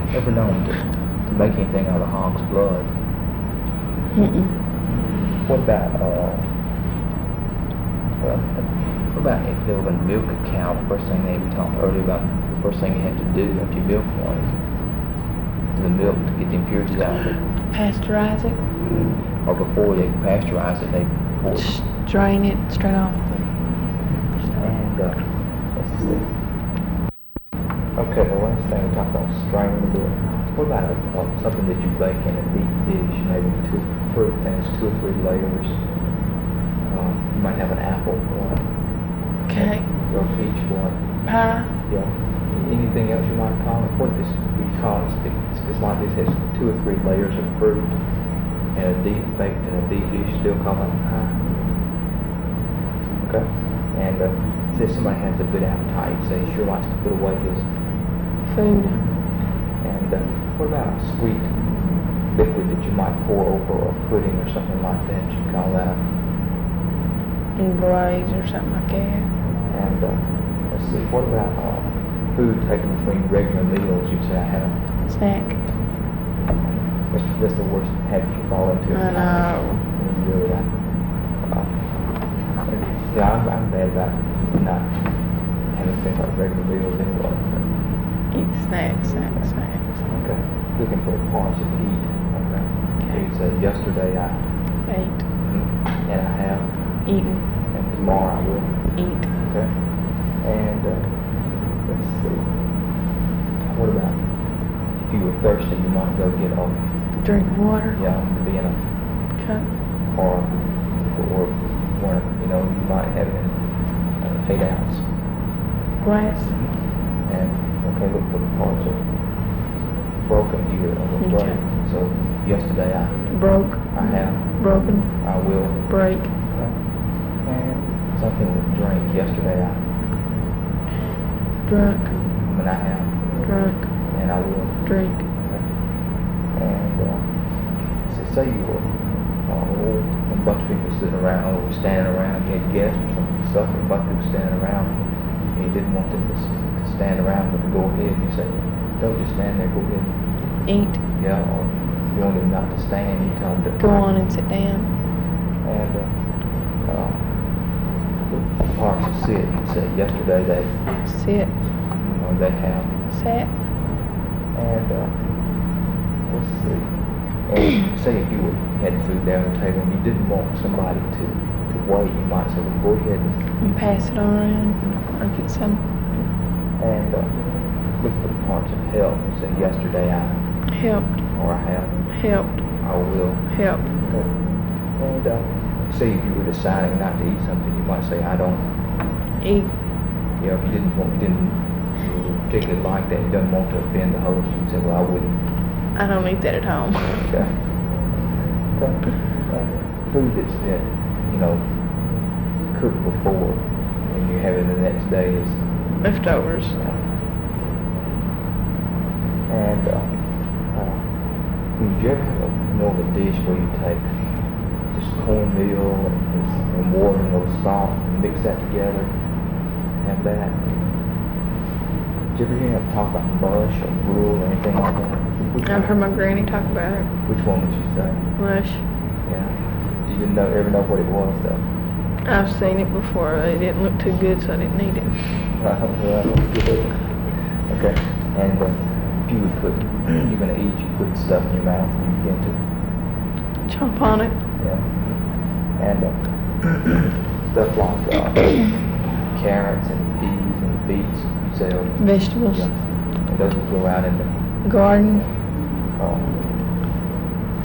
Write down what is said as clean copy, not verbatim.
ever known to make anything out of hog's blood? What about if they were going to milk a cow? The first thing we talked earlier about, the first thing you have to do after you milk one is the milk to get the impurities out of it. Pasteurize it. Or before they pasteurize it, they pour it. Strain it straight off the. And let's see. Okay, the last thing we talked about straining the milk. What about something that you bake in a deep dish, maybe fruit things, 2 or 3 layers? You might have an apple one. Okay. Or a peach one. Pie. Yeah. Anything else you might call it? What is we call it? It's like this has 2 or 3 layers of fruit and baked in a deep dish. Still call it pie. Okay. And say somebody has a good appetite, say he sure likes to put away his food. And what about a sweet liquid that you might pour over a pudding or something like that? You call that Glaze or something like that. And let's see, what about food taken between regular meals? You say I had a snack. That's the worst habit you fall into. I know. Really, yeah, I'm bad about not having things like regular meals anyway. Eat snacks. Okay. Looking for parts to eat. Okay. So you said yesterday I ate. And I have eaten. And tomorrow I will eat. Okay. And let's see. What about if you were thirsty, you might go get a drink of water. Yeah, to be in a cup. Or one, you might have it in 8 ounce glass. And okay, look for the parts of broken here on the break. So yesterday I broke. I have broken. I will break. Okay. And something to drink. Yesterday I drunk. When I have drunk. And I will drink. Okay. And say you were a bunch of people sitting around or standing around, you had guests or something, a bunch of people standing around, and you didn't want them to stand around, but to go ahead, you say, don't just stand there, go ahead and eat. Yeah, or if you want them not to stand, you tell them to go on and sit down. And the parts of sit, you said yesterday they sit. They have sat. And let's see. And say if you had food there on the table and you didn't want somebody to wait, you might say, well, go ahead and pass it on around or get some. And look for the parts of help. You say yesterday I helped. Or I have helped. I will help. Okay. And say if you were deciding not to eat something, you might say I don't eat. If you didn't particularly like that, you don't want to offend the host, you would say, well, I wouldn't. I don't eat that at home. Okay. Food that's been, cooked before and you have it the next day is leftovers. And did you ever have a dish where you take just cornmeal and water and a little salt and mix that together? Have that? Did you ever hear him talk about mush or gruel or anything like that? I've heard my granny talk about it. Which one would you say? Mush. Yeah. You didn't ever know what it was, though? I've seen it before. It didn't look too good, so I didn't eat it. Okay. And if you would you're going to eat, you put stuff in your mouth and you begin to chomp on it. Yeah. And stuff like carrots and peas and beets, you say. Vegetables. Yeah. And those will go out in the garden.